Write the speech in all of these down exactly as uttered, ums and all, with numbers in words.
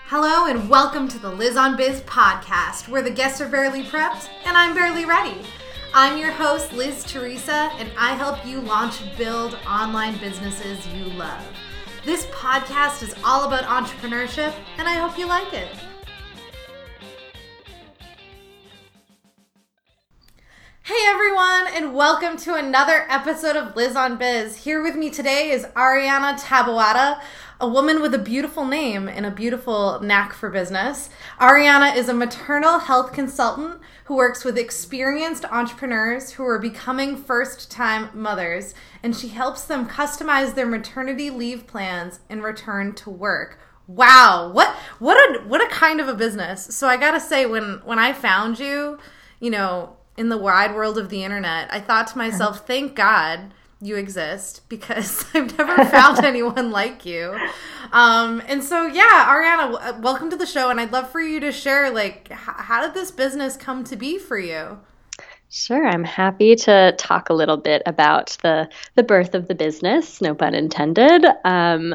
Hello and welcome to the Liz on Biz podcast, where the guests are barely prepped and I'm barely ready. I'm your host, Liz Teresa, and I help you launch and build online businesses you love. This podcast is all about entrepreneurship, and I hope you like it. Hey everyone, and welcome to another episode of Liz on Biz. Here with me today is Ariana Taboada, a woman with a beautiful name and a beautiful knack for business. Ariana is a maternal health consultant who works with experienced entrepreneurs who are becoming first-time mothers, and she helps them customize their maternity leave plans and return to work. Wow, what what a what a kind of a business. So I gotta say, when when I found you, you know, in the wide world of the internet, I thought to myself, thank God you exist, because I've never found anyone like you. Um, and so, yeah, Ariana, w- welcome to the show. And I'd love for you to share, like, h- how did this business come to be for you? Sure. I'm happy to talk a little bit about the, the birth of the business, no pun intended. Um,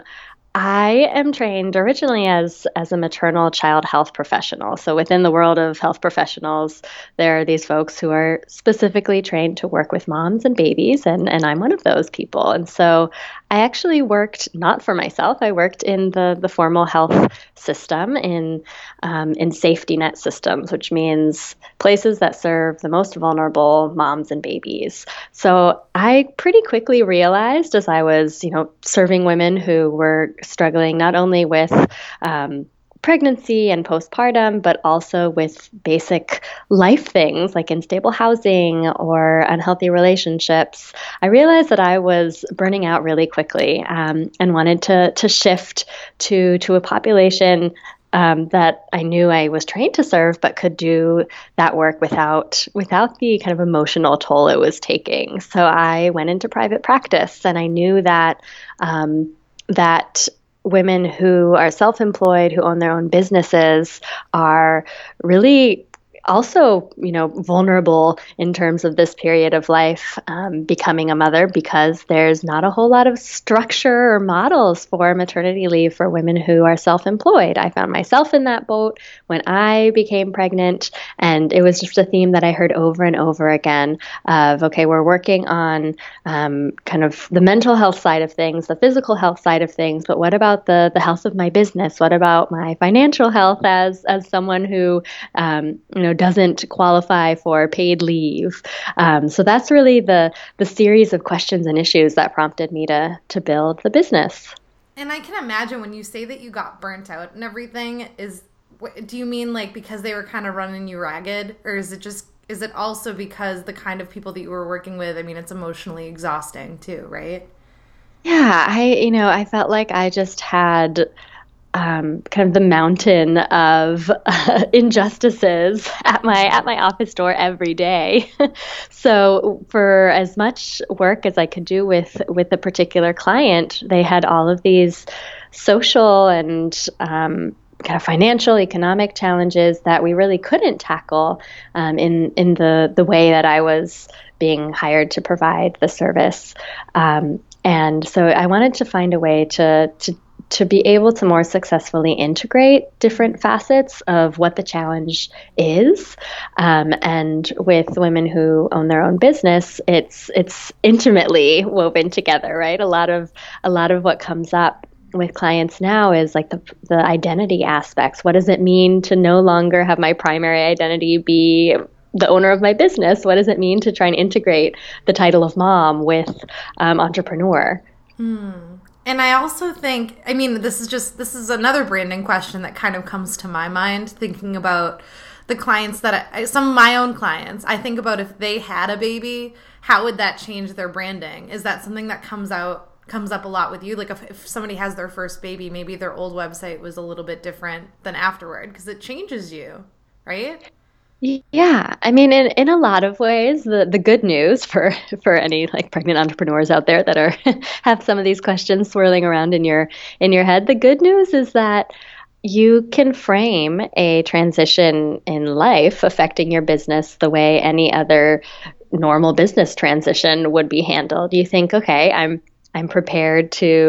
I am trained originally as as a maternal child health professional. So within the world of health professionals, there are these folks who are specifically trained to work with moms and babies, and, and I'm one of those people. And so I actually worked not for myself. I worked in the, the formal health system in um, in safety net systems, which means places that serve the most vulnerable moms and babies. So I pretty quickly realized, as I was, you know, serving women who were struggling not only with um, pregnancy and postpartum, but also with basic life things like unstable housing or unhealthy relationships, I realized that I was burning out really quickly um, and wanted to to shift to to a population Um, that I knew I was trained to serve, but could do that work without without the kind of emotional toll it was taking. So I went into private practice, and I knew that um, that women who are self-employed, who own their own businesses, are really also, you know, vulnerable in terms of this period of life, um, becoming a mother, because there's not a whole lot of structure or models for maternity leave for women who are self-employed. I found myself in that boat when I became pregnant, and it was just a theme that I heard over and over again of, okay, we're working on um, kind of the mental health side of things, the physical health side of things, but what about the the health of my business? What about my financial health as as someone who, um, you know, doesn't qualify for paid leave. Um, so that's really the the series of questions and issues that prompted me to to build the business. And I can imagine when you say that you got burnt out and everything, is do you mean like because they were kind of running you ragged, or is it just is it also because the kind of people that you were working with, I mean, it's emotionally exhausting too, right? Yeah, I you know I felt like I just had Um, kind of the mountain of uh, injustices at my at my office door every day. So for as much work as I could do with with a particular client, they had all of these social and um, kind of financial, economic challenges that we really couldn't tackle um, in in the the way that I was being hired to provide the service. Um, and so I wanted to find a way to to to be able to more successfully integrate different facets of what the challenge is. Um, and with women who own their own business, it's it's intimately woven together, right? A lot of a lot of what comes up with clients now is like the the identity aspects. What does it mean to no longer have my primary identity be the owner of my business? What does it mean to try and integrate the title of mom with um, entrepreneur? Hmm. And I also think, I mean, this is just, this is another branding question that kind of comes to my mind, thinking about the clients that I, some of my own clients, I think about if they had a baby, how would that change their branding? Is that something that comes out, comes up a lot with you? Like if, if somebody has their first baby, maybe their old website was a little bit different than afterward, because it changes you, right? Yeah, I mean, in, in a lot of ways, the, the good news for, for any like pregnant entrepreneurs out there that are have some of these questions swirling around in your in your head, the good news is that you can frame a transition in life affecting your business the way any other normal business transition would be handled. You think, okay, I'm I'm prepared to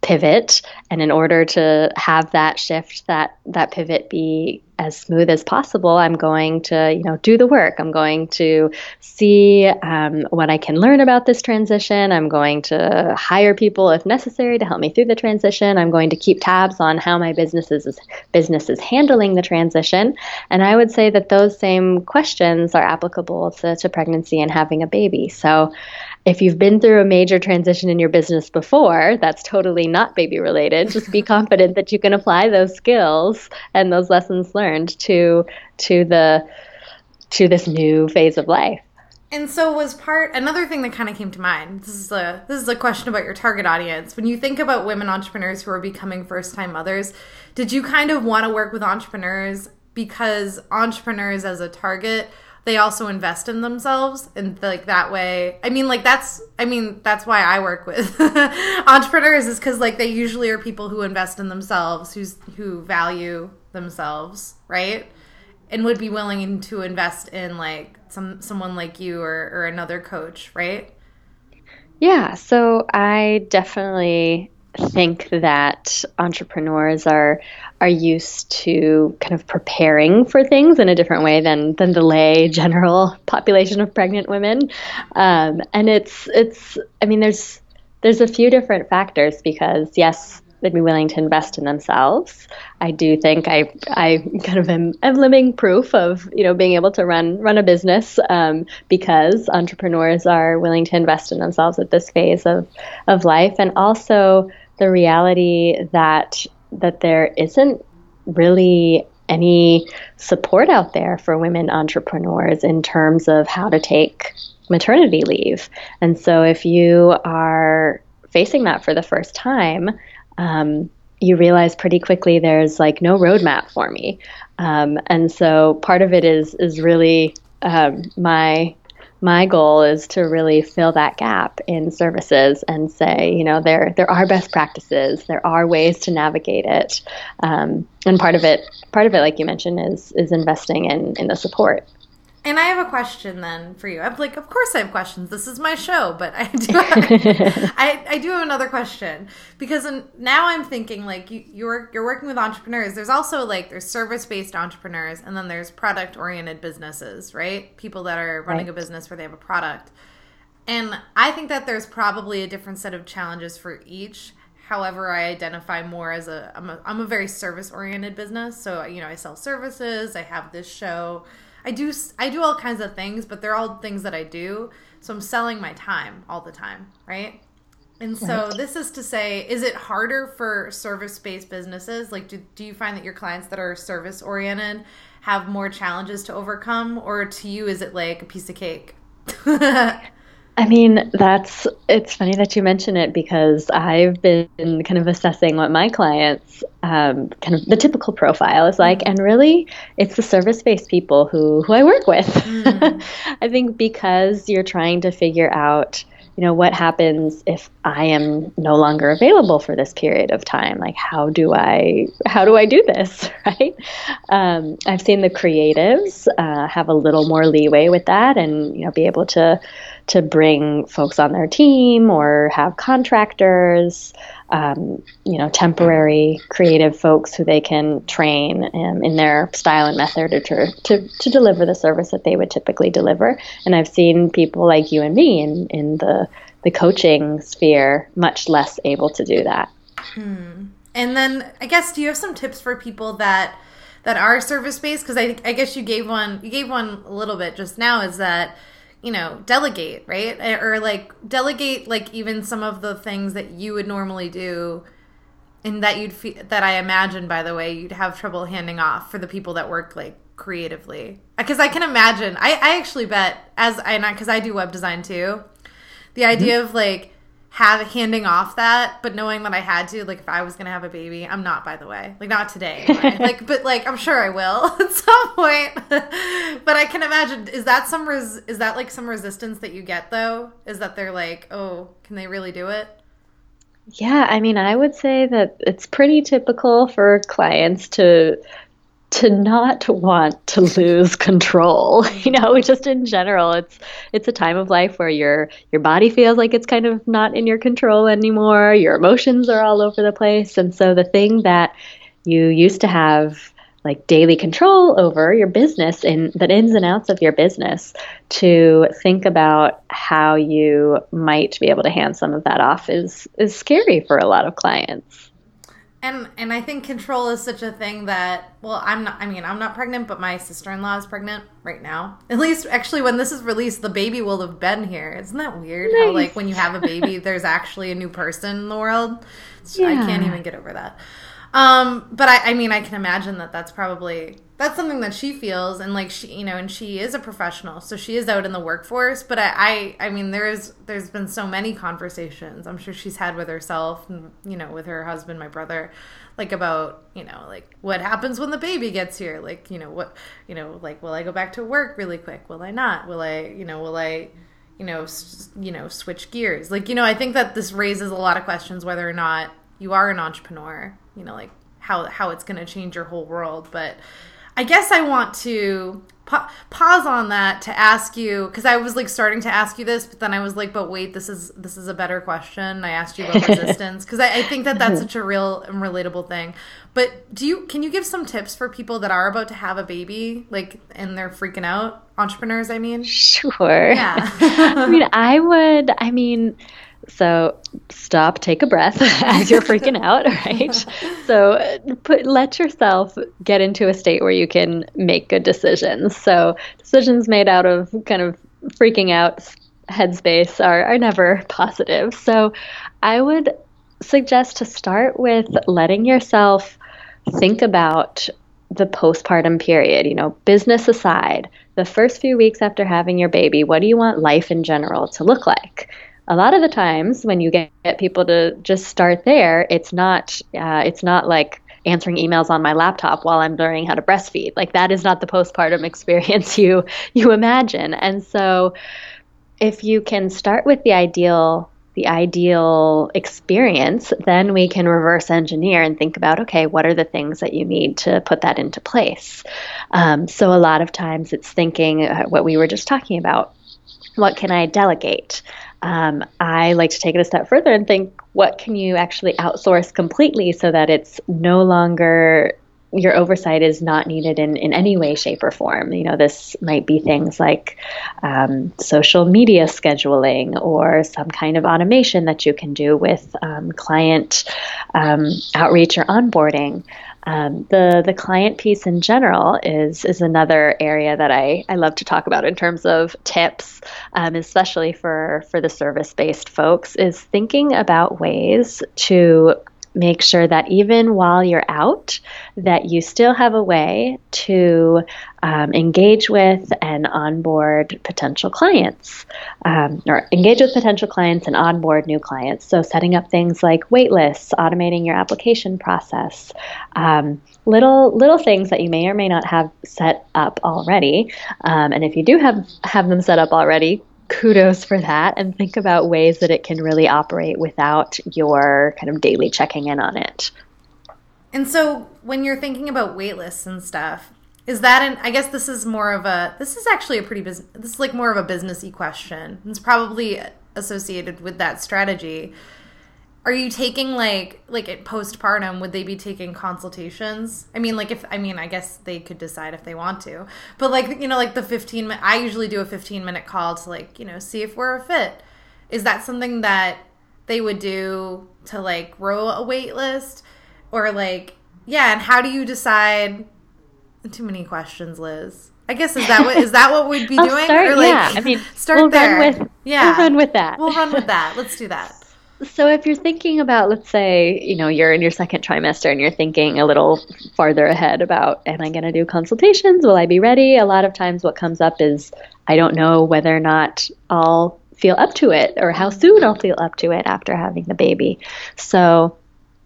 pivot. And in order to have that shift, that that pivot be as smooth as possible, I'm going to, you know, do the work. I'm going to see um, what I can learn about this transition. I'm going to hire people if necessary to help me through the transition. I'm going to keep tabs on how my business is, business is handling the transition. And I would say that those same questions are applicable to, to pregnancy and having a baby. So if you've been through a major transition in your business before, that's totally not baby related. Just be confident that you can apply those skills and those lessons learned to to the to this new phase of life. And so was part another thing that kind of came to mind. This is a this is a question about your target audience. When you think about women entrepreneurs who are becoming first-time mothers, did you kind of want to work with entrepreneurs because entrepreneurs as a target, they also invest in themselves, and like that way, I mean, like that's, I mean, that's why I work with entrepreneurs, is because like they usually are people who invest in themselves, who's who value themselves, right? And would be willing to invest in like some someone like you or, or another coach, right? Yeah, so I definitely think that entrepreneurs are are used to kind of preparing for things in a different way than than the lay general population of pregnant women, um, and it's it's I mean there's there's a few different factors because yes, they'd be willing to invest in themselves. I do think I I kind of am, am living proof of you know being able to run run a business um, because entrepreneurs are willing to invest in themselves at this phase of of life, and also the reality that that there isn't really any support out there for women entrepreneurs in terms of how to take maternity leave. And so if you are facing that for the first time, um, you realize pretty quickly there's like no roadmap for me. Um, and so part of it is is really um, my My goal is to really fill that gap in services and say, you know, there there are best practices, there are ways to navigate it, um, and part of it, part of it, like you mentioned, is is investing in in the support. And I have a question then for you. I'm like, of course I have questions. This is my show, but I do have, I, I do have another question because in, now I'm thinking like you, you're you're working with entrepreneurs. There's also like there's service-based entrepreneurs, and then there's product-oriented businesses, right? People that are running right. a business where they have a product. And I think that there's probably a different set of challenges for each. However, I identify more as a I'm a, I'm a very service-oriented business. So, you know, I sell services, I have this show. I do I do all kinds of things, but they're all things that I do. So I'm selling my time all the time, right? And so right. This is to say, is it harder for service-based businesses? Like, do, do you find that your clients that are service-oriented have more challenges to overcome? Or to you, is it like a piece of cake? I mean, that's, it's funny that you mention it because I've been kind of assessing what my clients, um, kind of the typical profile is like, and really it's the service-based people who, who I work with. Mm. I think because you're trying to figure out, you know, what happens if I am no longer available for this period of time? Like, how do I, how do I do this, right? Um, I've seen the creatives uh, have a little more leeway with that and, you know, be able to, to bring folks on their team or have contractors, um, you know, temporary creative folks who they can train um, in their style and method to, to, to deliver the service that they would typically deliver. And I've seen people like you and me in, in the, the coaching sphere much less able to do that. Hmm. And then I guess, do you have some tips for people that that are service-based? Because I, I guess you gave one, you gave one a little bit just now, is that, you know, delegate, right? Or like delegate, like even some of the things that you would normally do and that you'd fe- that I imagine, by the way, you'd have trouble handing off for the people that work like creatively. Because I can imagine, I, I actually bet as I, because I do web design too, the idea mm-hmm. of like have handing off that, but knowing that I had to, like if I was going to have a baby, I'm not, by the way, like not today, anyway. like, but like, I'm sure I will at some point, but I can imagine, is that some, res- is that like some resistance that you get though? Is that they're like, oh, can they really do it? Yeah. I mean, I would say that it's pretty typical for clients to to not want to lose control. You know, just in general, it's it's a time of life where your your body feels like it's kind of not in your control anymore. Your emotions are all over the place. And so the thing that you used to have like daily control over your business and the ins and outs of your business, to think about how you might be able to hand some of that off is is scary for a lot of clients. And and I think control is such a thing that, well, I'm not, I mean, I'm not pregnant, but my sister-in-law is pregnant right now. At least, actually, when this is released, the baby will have been here. Isn't that weird? Nice. How, like, when you have a baby, there's actually a new person in the world? So yeah. I can't even get over that. Um, but I, I mean, I can imagine that that's probably, that's something that she feels, and like she, you know, and she is a professional, so she is out in the workforce. But I, I, I mean, there's, there's been so many conversations I'm sure she's had with herself, and, you know, with her husband, my brother, like about, you know, like what happens when the baby gets here? Like, you know, what, you know, like, will I go back to work really quick? Will I not? Will I, you know, will I, you know, s- you know, switch gears? Like, you know, I think that this raises a lot of questions whether or not you are an entrepreneur, you know, like how how it's going to change your whole world. But I guess I want to pa- pause on that to ask you, because I was like starting to ask you this, but then I was like, but wait, this is this is a better question. I asked you about resistance, because I, I think that that's such a real and relatable thing. But do you can you give some tips for people that are about to have a baby, like, and they're freaking out? Entrepreneurs, I mean. Sure. Yeah. I mean, I would. I mean. So stop, take a breath as you're freaking out, right? So put, let yourself get into a state where you can make good decisions. So decisions made out of kind of freaking out headspace are, are never positive. So I would suggest to start with letting yourself think about the postpartum period, you know, business aside, the first few weeks after having your baby. What do you want life in general to look like? A lot of the times when you get, get people to just start there, it's not uh, it's not like answering emails on my laptop while I'm learning how to breastfeed. Like, that is not the postpartum experience you you imagine. And so if you can start with the ideal the ideal experience, then we can reverse engineer and think about, okay, what are the things that you need to put that into place? Um, so a lot of times it's thinking uh, what we were just talking about. What can I delegate? Um, I like to take it a step further and think, what can you actually outsource completely so that it's no longer, your oversight is not needed in, in any way, shape, or form. You know, this might be things like um, social media scheduling, or some kind of automation that you can do with um, client um, outreach or onboarding. Um, the the client piece in general is is another area that I, I love to talk about in terms of tips, um, especially for, for the service-based folks, is thinking about ways to make sure that even while you're out, that you still have a way to um, engage with and onboard potential clients, um, or engage with potential clients and onboard new clients. So setting up things like wait lists, automating your application process, um, little little things that you may or may not have set up already. Um, and if you do have have them set up already, kudos for that, and think about ways that it can really operate without your kind of daily checking in on it. And so when you're thinking about wait lists and stuff, is that an, I guess this is more of a, this is actually a pretty business, this is like more of a businessy question. It's probably associated with that strategy. Are you taking like, like at postpartum, would they be taking consultations? I mean, like if, I mean, I guess they could decide if they want to, but like, you know, like the fifteen minute, I usually do a fifteen minute call to like, you know, see if we're a fit. Is that something that they would do to like grow a wait list, or like, yeah. And how do you decide? Too many questions, Liz. I guess, is that what, is that what we'd be I'll doing? Start, or like, yeah. I mean, start we'll there. Run with, yeah. We'll run with that. We'll run with that. Let's do that. So if you're thinking about, let's say, you know, you're in your second trimester and you're thinking a little farther ahead about, am I going to do consultations? Will I be ready? A lot of times what comes up is, I don't know whether or not I'll feel up to it, or how soon I'll feel up to it after having the baby. So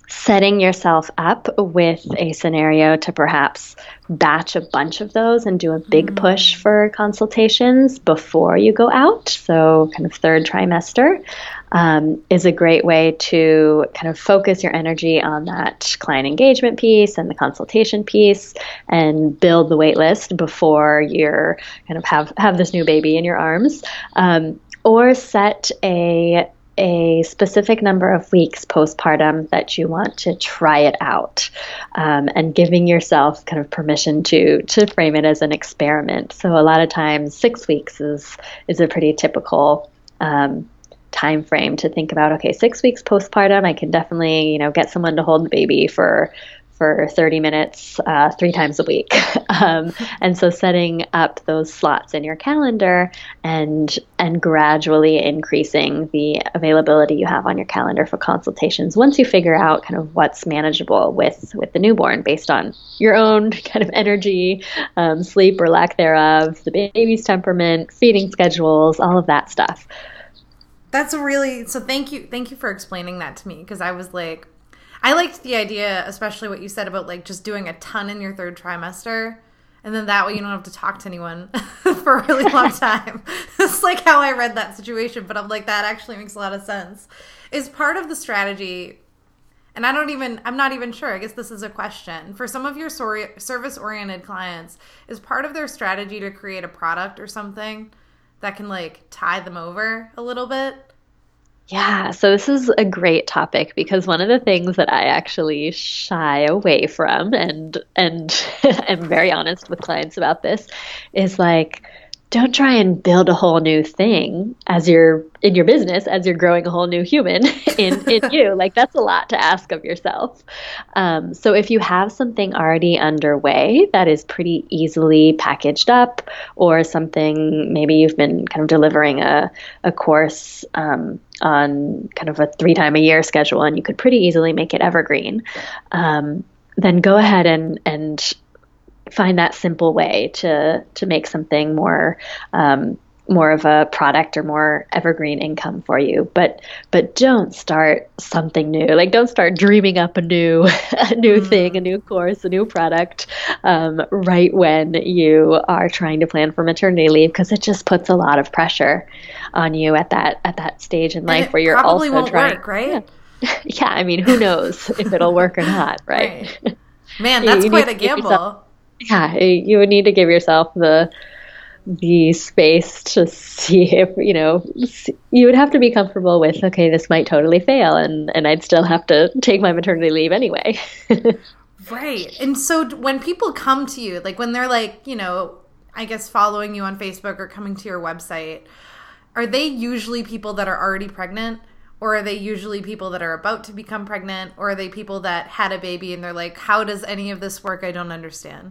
setting yourself up with a scenario to perhaps batch a bunch of those and do a big push for consultations before you go out. So kind of third trimester um, is a great way to kind of focus your energy on that client engagement piece and the consultation piece and build the wait list before you're kind of have, have this new baby in your arms. Um, or set a a specific number of weeks postpartum that you want to try it out, um, and giving yourself kind of permission to to frame it as an experiment. So a lot of times six weeks is is a pretty typical um, time frame to think about. Okay, six weeks postpartum, I can definitely you know get someone to hold the baby for for thirty minutes, uh, three times a week. um, and so setting up those slots in your calendar and and gradually increasing the availability you have on your calendar for consultations once you figure out kind of what's manageable with, with the newborn based on your own kind of energy, um, sleep or lack thereof, the baby's temperament, feeding schedules, all of that stuff. That's a really, so thank you. Thank you for explaining that to me, because I was like, I liked the idea, especially what you said about like just doing a ton in your third trimester, and then that way you don't have to talk to anyone for a really long time. It's like how I read that situation, but I'm like, that actually makes a lot of sense. Is part of the strategy, and I don't even, I'm not even sure, I guess this is a question. For some of your sor- service-oriented clients, is part of their strategy to create a product or something that can like tie them over a little bit? Yeah, so this is a great topic because one of the things that I actually shy away from, and and am very honest with clients about this, is like, don't try and build a whole new thing as you're in your business, as you're growing a whole new human in, in you. Like, that's a lot to ask of yourself. Um, so if you have something already underway that is pretty easily packaged up, or something, maybe you've been kind of delivering a, a course um, on kind of a three time a year schedule, and you could pretty easily make it evergreen, um, then go ahead and, and find that simple way to to make something more um, more of a product or more evergreen income for you. But but don't start something new. Like, don't start dreaming up a new a new mm. thing, a new course, a new product um, right when you are trying to plan for maternity leave, because it just puts a lot of pressure on you at that at that stage in life where you're probably also won't trying. Work, right? Yeah. yeah, I mean, who knows if it'll work or not, right? right. Man, that's you, you quite a gamble. Yourself, Yeah, you would need to give yourself the the space to see if, you know, you would have to be comfortable with, okay, this might totally fail, and, and I'd still have to take my maternity leave anyway. Right. And so when people come to you, like when they're like, you know, I guess following you on Facebook or coming to your website, are they usually people that are already pregnant? Or are they usually people that are about to become pregnant? Or are they people that had a baby and they're like, how does any of this work? I don't understand.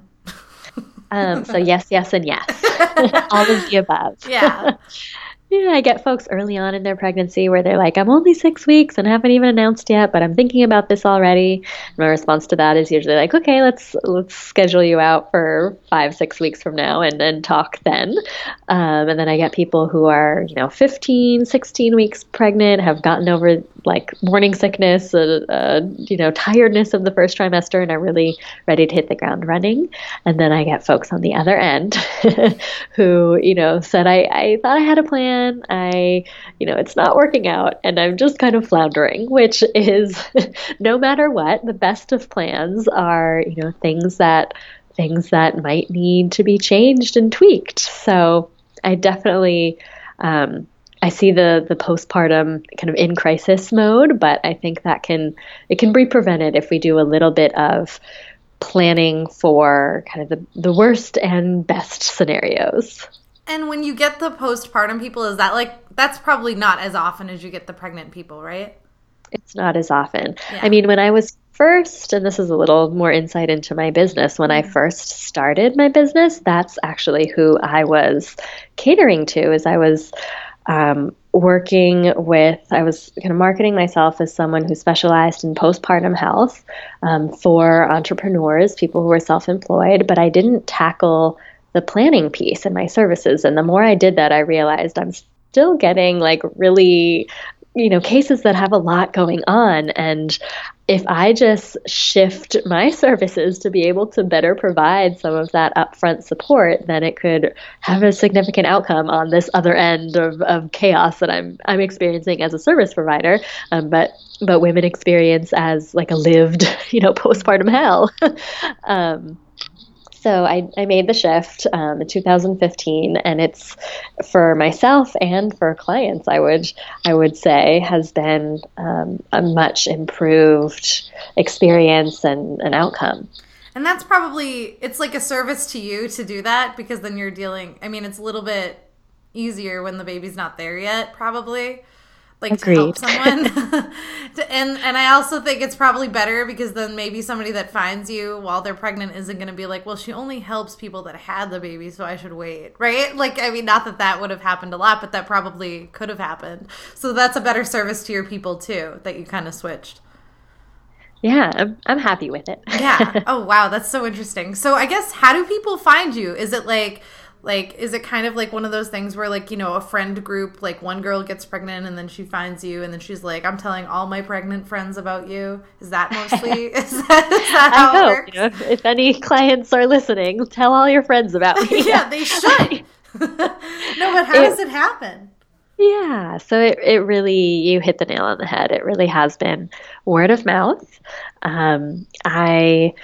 um, so yes, yes, and yes. All of the above. Yeah. Yeah, I get folks early on in their pregnancy where they're like, I'm only six weeks and haven't even announced yet, but I'm thinking about this already. And my response to that is usually like, okay, let's let's schedule you out for five, six weeks from now and then talk then. Um, and then I get people who are, you know, fifteen, sixteen weeks pregnant, have gotten over like morning sickness, uh, uh, you know, tiredness of the first trimester, and are really ready to hit the ground running. And then I get folks on the other end who, you know, said, I, I thought I had a plan. I, you know, it's not working out and I'm just kind of floundering, which is no matter what, the best of plans are, you know, things that things that might need to be changed and tweaked. So I definitely, um, I see the the postpartum kind of in crisis mode, but I think that can, it can be prevented if we do a little bit of planning for kind of the, the worst and best scenarios. And when you get the postpartum people, is that like, that's probably not as often as you get the pregnant people, right? It's not as often. Yeah. I mean, when I was first, and this is a little more insight into my business, when mm-hmm. I first started my business, that's actually who I was catering to, is I was um, working with, I was kind of marketing myself as someone who specialized in postpartum health um, for entrepreneurs, people who were self-employed, but I didn't tackle the planning piece in my services. And the more I did that, I realized I'm still getting like really you know, cases that have a lot going on. And if I just shift my services to be able to better provide some of that upfront support, then it could have a significant outcome on this other end of, of chaos that I'm I'm experiencing as a service provider. Um, but but women experience as like a lived, you know, postpartum hell. um, So I, I made the shift um, in two thousand fifteen, and it's for myself and for clients, I would I would say, has been um, a much improved experience and an outcome. And that's probably, it's like a service to you to do that, because then you're dealing, I mean, it's a little bit easier when the baby's not there yet, probably. Like Agreed. To help someone. and and I also think it's probably better, because then maybe somebody that finds you while they're pregnant isn't going to be like, well, she only helps people that had the baby, so I should wait, right? Like, I mean, not that that would have happened a lot, but that probably could have happened. So that's a better service to your people too, that you kind of switched. Yeah, I'm, I'm happy with it. Yeah. Oh, wow. That's so interesting. So I guess, how do people find you? Is it like... Like, is it kind of like one of those things where, like, you know, a friend group, like one girl gets pregnant and then she finds you and then she's like, I'm telling all my pregnant friends about you? Is that mostly, is that, is that how I it hope, works? you know, if any clients are listening, tell all your friends about me. Yeah, they should. No, but how It- does it happen? Yeah, so it, it really, you hit the nail on the head. It really has been word of mouth. Um, I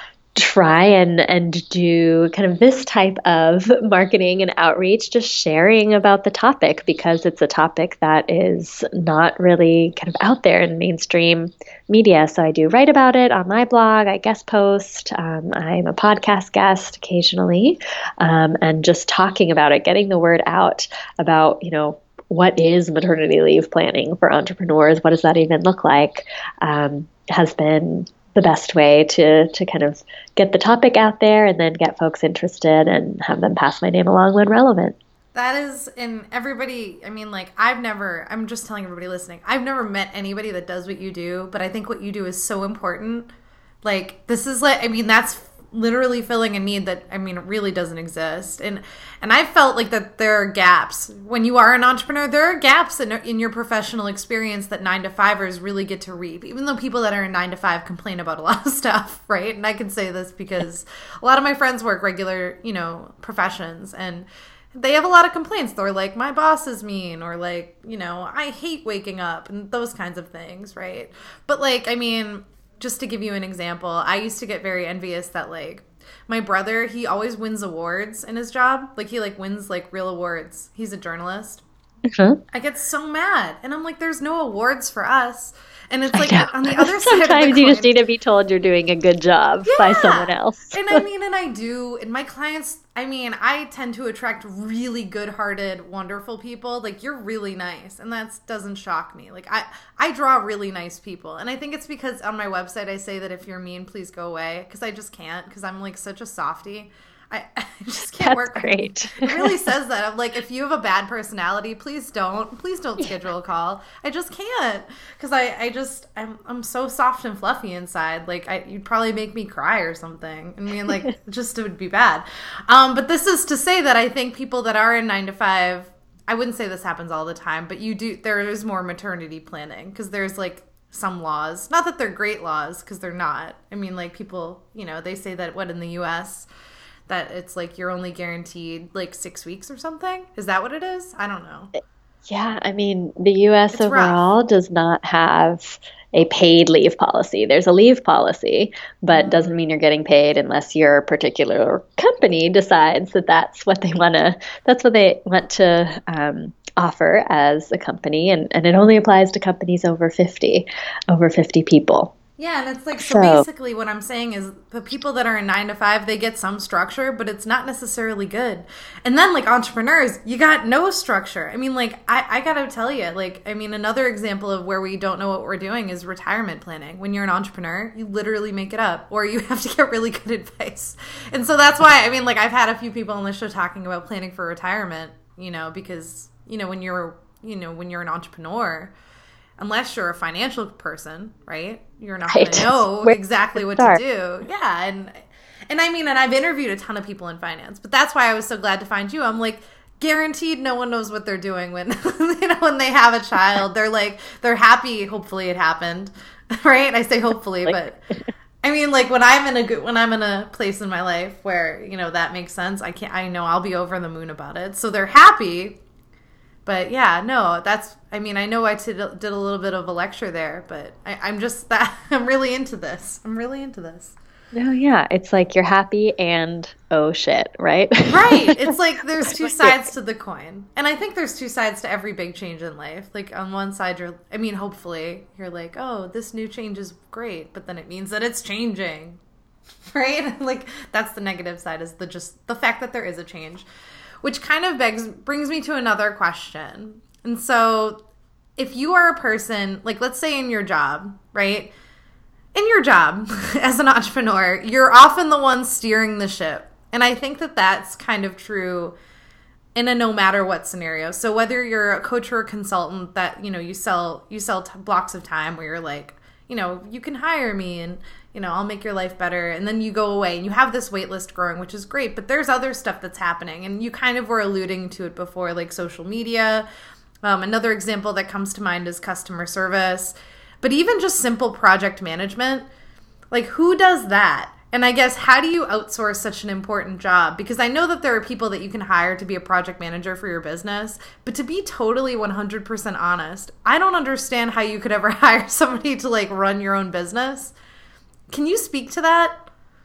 try and, and do kind of this type of marketing and outreach, just sharing about the topic, because it's a topic that is not really kind of out there in mainstream media. So I do write about it on my blog, I guest post, um, I'm a podcast guest occasionally, um, and just talking about it, getting the word out about, you know, what is maternity leave planning for entrepreneurs? What does that even look like? Um, has been the best way to to kind of get the topic out there and then get folks interested and have them pass my name along when relevant. That is, and everybody, I mean, like, I've never, I'm just telling everybody listening, I've never met anybody that does what you do, but I think what you do is so important. Like, this is like, I mean, that's literally filling a need that, I mean, it really doesn't exist. And and I felt like that there are gaps. When you are an entrepreneur, there are gaps in, in your professional experience that nine to fivers really get to reap, even though people that are in nine to five complain about a lot of stuff, right? And I can say this because a lot of my friends work regular, you know, professions, and they have a lot of complaints. They're like, my boss is mean, or like, you know, I hate waking up, and those kinds of things, right? But like, I mean, just to give you an example, I used to get very envious that, like, my brother, he always wins awards in his job. Like, he, like, wins, like, real awards. He's a journalist. Mm-hmm. I get so mad. And I'm like, there's no awards for us. And it's I like, know. on the other side of the Sometimes you coin, just need to be told you're doing a good job by Yeah. someone else. And I mean, and I do. And my clients, I mean, I tend to attract really good-hearted, wonderful people. Like, you're really nice. And that doesn't shock me. Like, I, I draw really nice people. And I think it's because on my website I say that if you're mean, please go away. Because I just can't. Because I'm, like, such a softie. I, I just can't That's work. great. It really says that. I'm like, if you have a bad personality, please don't. Please don't schedule a call. I just can't. Because I, I just, I'm I'm so soft and fluffy inside. Like, I, you'd probably make me cry or something. I mean, like, just it would be bad. Um, but this is to say that I think people that are in nine to five, I wouldn't say this happens all the time, but you do, there is more maternity planning. Because there's, like, some laws. Not that they're great laws, because they're not. I mean, like, people, you know, they say that, what, in the U S, that it's like you're only guaranteed like six weeks or something. Is that what it is? I don't know. Yeah, I mean, the U S It's overall rough. does not have a paid leave policy. There's a leave policy, but doesn't mean you're getting paid unless your particular company decides that that's what they want to, that's what they want to um, offer as a company. And, and it only applies to companies over fifty, over fifty people. Yeah, and it's like, so, So- basically what I'm saying is the people that are in nine to five, they get some structure, but it's not necessarily good. And then, like, entrepreneurs, you got no structure. I mean, like, I, I gotta tell you, like, I mean, another example of where we don't know what we're doing is retirement planning. When you're an entrepreneur, you literally make it up, or you have to get really good advice. And so that's why, I mean, like, I've had a few people on the show talking about planning for retirement, you know, because, you know, when you're, you know, when you're an entrepreneur, unless you're a financial person, right? You're not Right. going to know Where exactly what start. to do. Yeah, and and I mean, and I've interviewed a ton of people in finance, but that's why I was so glad to find you. I'm like, guaranteed no one knows what they're doing when you know when they have a child. They're like they're happy. Hopefully it happened, right? I say hopefully, but I mean, like when I'm in a good when I'm in a place in my life where you know that makes sense. I can't. I know I'll be over the moon about it. So they're happy. But yeah, no, that's, I mean, I know I t- did a little bit of a lecture there, but I, I'm just that, I'm really into this. I'm really into this. No, yeah. It's like you're happy and oh shit, right? Right. It's like there's two sides to the coin. And I think there's two sides to every big change in life. Like on one side, you're, I mean, hopefully you're like, oh, this new change is great, but then it means that it's changing, right? Like that's the negative side is the just the fact that there is a change. Which kind of begs, brings me to another question. And so if you are a person, like let's say in your job, right? In your job as an entrepreneur, you're often the one steering the ship. And I think that that's kind of true in a no matter what scenario. So whether you're a coach or a consultant that, you know, you sell, you sell t- blocks of time where you're like, you know, you can hire me and, you know, I'll make your life better. And then you go away and you have this wait list growing, which is great. But there's other stuff that's happening. And you kind of were alluding to it before, like social media. Um, another example that comes to mind is customer service. But even just simple project management, like who does that? And I guess how do you outsource such an important job? Because I know that there are people that you can hire to be a project manager for your business. But to be totally one hundred percent honest, I don't understand how you could ever hire somebody to like run your own business. Can you speak to that?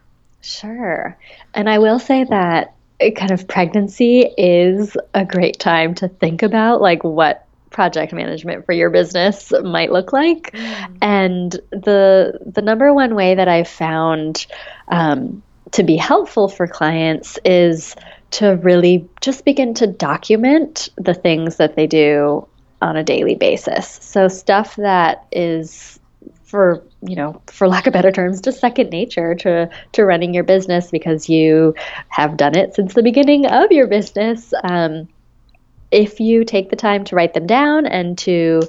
Sure. And I will say that kind of pregnancy is a great time to think about like what project management for your business might look like. Mm. And the the number one way that I've found um, to be helpful for clients is to really just begin to document the things that they do on a daily basis. So stuff that is for, you know, for lack of better terms, just second nature to, to running your business because you have done it since the beginning of your business. Um, if you take the time to write them down and to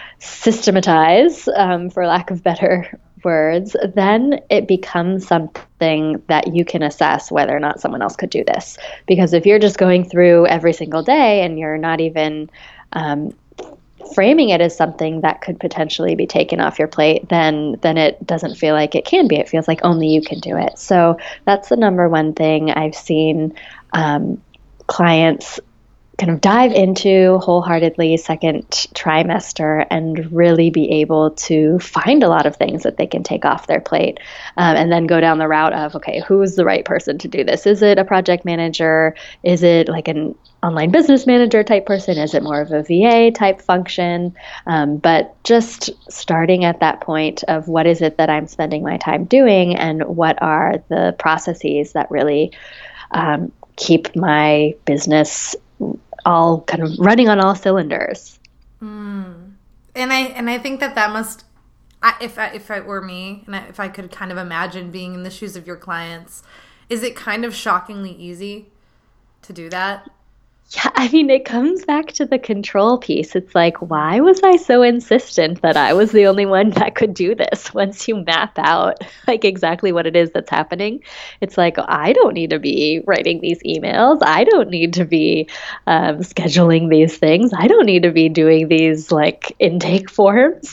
systematize, um, for lack of better words, then it becomes something that you can assess whether or not someone else could do this. Because if you're just going through every single day and you're not even um, framing it as something that could potentially be taken off your plate, then then it doesn't feel like it can be. It feels like only you can do it. So that's the number one thing I've seen um, clients kind of dive into wholeheartedly second trimester and really be able to find a lot of things that they can take off their plate, um, and then go down the route of, okay, who's the right person to do this? Is it a project manager? Is it like an online business manager type person? Is it more of a V A type function? Um, but just starting at that point of what is it that I'm spending my time doing and what are the processes that really um, keep my business all kind of running on all cylinders. Mm. And I and I think that that must, I, if I, if it were me, and I, if I could kind of imagine being in the shoes of your clients, is it kind of shockingly easy to do that? Yeah, I mean, it comes back to the control piece. It's like, why was I so insistent that I was the only one that could do this? Once you map out like exactly what it is that's happening, it's like, I don't need to be writing these emails. I don't need to be um, scheduling these things. I don't need to be doing these like intake forms.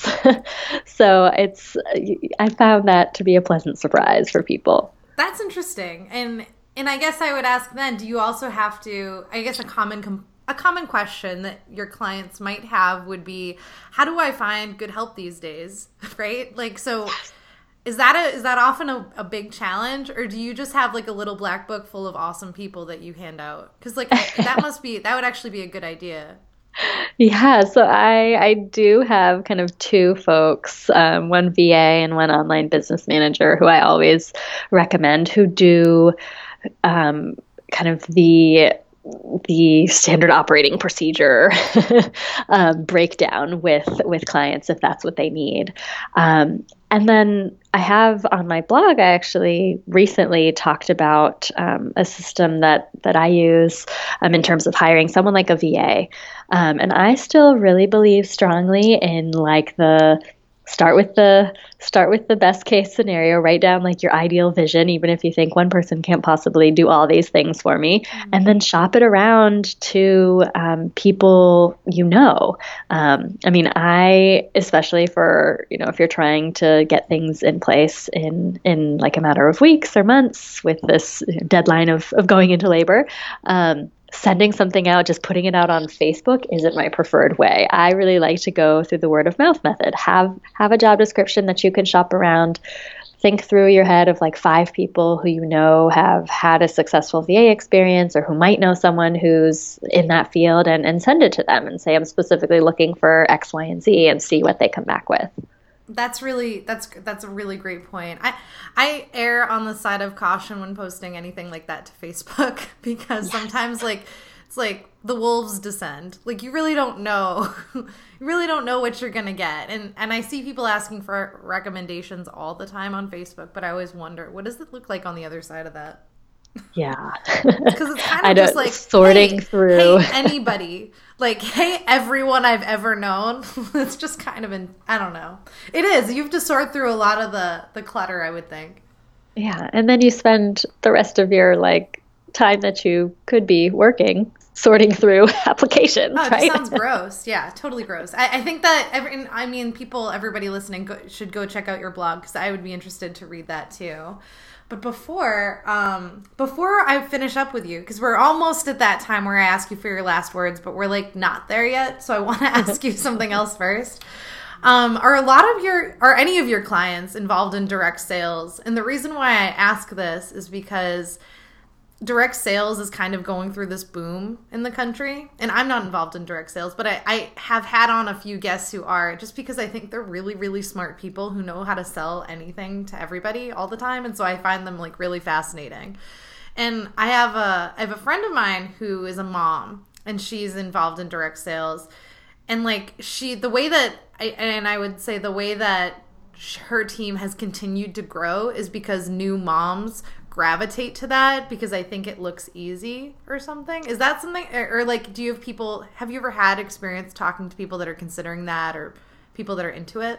So it's, I found that to be a pleasant surprise for people. That's interesting. And And I guess I would ask then, do you also have to, I guess a common com- a common question that your clients might have would be, how do I find good help these days? Right? Like, so is that a, is that often a, a big challenge, or do you just have like a little black book full of awesome people that you hand out? Because like that must be, that would actually be a good idea. Yeah, so I I do have kind of two folks, um, one V A and one online business manager who I always recommend, who do um, kind of the the standard operating procedure um, breakdown with with clients if that's what they need. Um, and then I have on my blog, I actually recently talked about um, a system that that I use um, in terms of hiring someone like a V A. Um, and I still really believe strongly in like the start with the start with the best case scenario, write down like your ideal vision, even if you think one person can't possibly do all these things for me, mm-hmm. and then shop it around to um, people you know. Um, I mean, I, especially for, you know, if you're trying to get things in place in, in like a matter of weeks or months with this deadline of, of going into labor, um, sending something out, just putting it out on Facebook isn't my preferred way. I really like to go through the word of mouth method. Have have a job description that you can shop around. Think through your head of like five people who you know have had a successful V A experience or who might know someone who's in that field, and, and send it to them and say, I'm specifically looking for X, Y, and Z, and see what they come back with. That's really that's that's a really great point. I I err on the side of caution when posting anything like that to Facebook because yes. sometimes like it's like the wolves descend. Like you really don't know. You really don't know what you're going to get. And and I see people asking for recommendations all the time on Facebook, but I always wonder, what does it look like on the other side of that? Yeah. Because it's kind of I just like sorting hey, through. Hey, anybody. Like, hey, everyone I've ever known. It's just kind of in, I don't know. It is. You have to sort through a lot of the, the clutter, I would think. Yeah. And then you spend the rest of your like time that you could be working sorting through applications, oh, it right? Sounds gross. Yeah, totally gross. I, I think that, every, I mean, people, everybody listening go, should go check out your blog because I would be interested to read that too. But before, um, before I finish up with you, because we're almost at that time where I ask you for your last words, but we're like not there yet. So I want to ask you something else first. Um, are a lot of your, are any of your clients involved in direct sales? And the reason why I ask this is because direct sales is kind of going through this boom in the country. And I'm not involved in direct sales, but I, I have had on a few guests who are, just because I think they're really, really smart people who know how to sell anything to everybody all the time. And so I find them like really fascinating. And I have a, I have a friend of mine who is a mom and she's involved in direct sales. And like she, the way that, I, and I would say the way that her team has continued to grow is because new moms gravitate to that because I think it looks easy or something. Is that something, or, or like, do you have people, have you ever had experience talking to people that are considering that or people that are into it?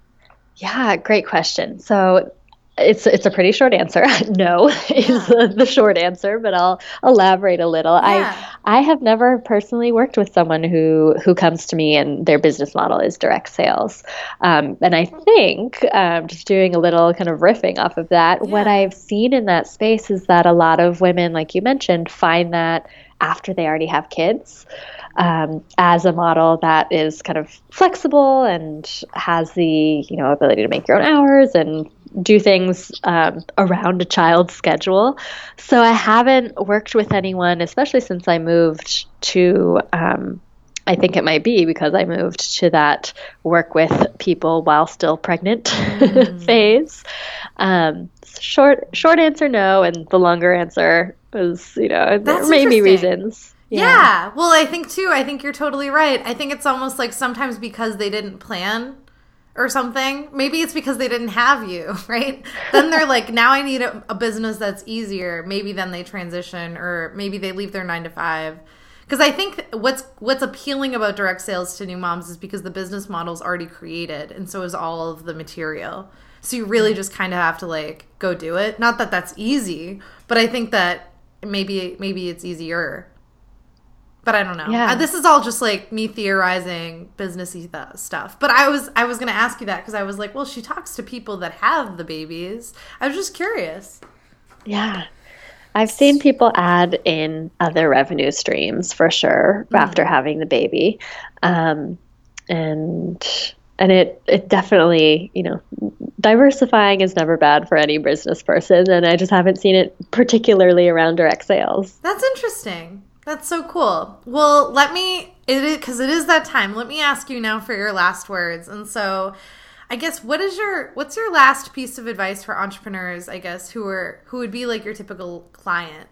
Yeah, great question. So it's it's a pretty short answer. No is yeah. the, the short answer, but I'll elaborate a little. Yeah. I I have never personally worked with someone who who comes to me and their business model is direct sales. Um, and I think um, just doing a little kind of riffing off of that, yeah. what I've seen in that space is that a lot of women, like you mentioned, find that after they already have kids, um, as a model that is kind of flexible and has the, you know, ability to make your own hours and do things um, around a child's schedule. So I haven't worked with anyone, especially since I moved to, um, I think it might be because I moved to that work with people while still pregnant mm. phase. Um, short, short answer, no. And the longer answer is, you know, That's there may be reasons. Yeah. yeah. Well, I think too, I think you're totally right. I think it's almost like sometimes because they didn't plan or something. Maybe it's because they didn't have you, right? Then they're like, now I need a, a business that's easier. Maybe then they transition or maybe they leave their nine to five. Because I think what's what's appealing about direct sales to new moms is because the business model is already created and so is all of the material. So you really just kind of have to like go do it. Not that that's easy, but I think that maybe maybe it's easier. But I don't know. Yeah. Uh, this is all just like me theorizing businessy th- stuff. But I was I was going to ask you that because I was like, well, she talks to people that have the babies. I was just curious. Yeah. I've seen people add in other revenue streams for sure mm. after having the baby. Um, and and it, it definitely, you know, diversifying is never bad for any business person. And I just haven't seen it particularly around direct sales. That's interesting. That's so cool. Well, let me, it is, because it is that time. Let me ask you now for your last words. And so I guess what is your, what's your last piece of advice for entrepreneurs, I guess, who are, who would be like your typical client?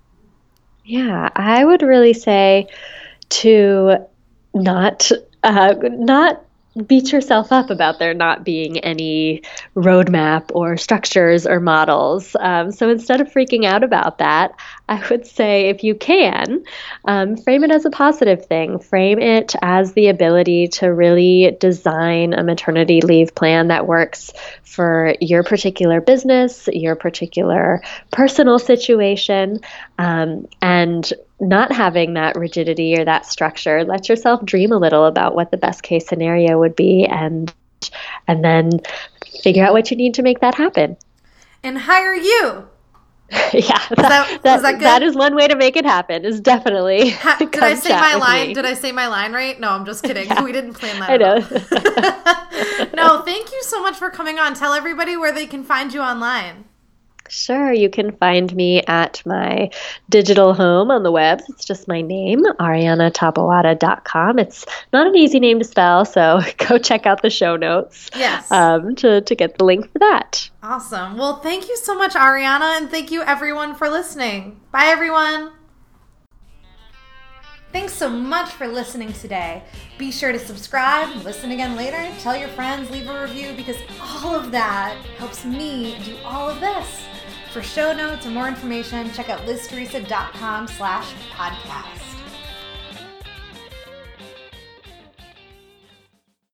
Yeah, I would really say to not, uh, not beat yourself up about there not being any roadmap or structures or models. Um, so instead of freaking out about that, I would say if you can, um, frame it as a positive thing. Frame it as the ability to really design a maternity leave plan that works for your particular business, your particular personal situation, um, and not having that rigidity or that structure. Let yourself dream a little about what the best case scenario would be, and and then figure out what you need to make that happen. And hire you. Yeah, that, that, that, is that, good? that is one way to make it happen, is definitely ha, did I say my line? Me. Did I say my line right? No, I'm just kidding. Yeah. We didn't plan that. I know. No, thank you so much for coming on. Tell everybody where they can find you online. Sure. You can find me at my digital home on the web. It's just my name, ariana tabawada dot com. It's not an easy name to spell, so go check out the show notes. Yes. Um, to, to get the link for that. Awesome. Well, thank you so much, Ariana, and thank you everyone for listening. Bye, everyone. Thanks so much for listening today. Be sure to subscribe, listen again later, tell your friends, leave a review, because all of that helps me do all of this. For show notes and more information, check out liz teresa dot com slash podcast.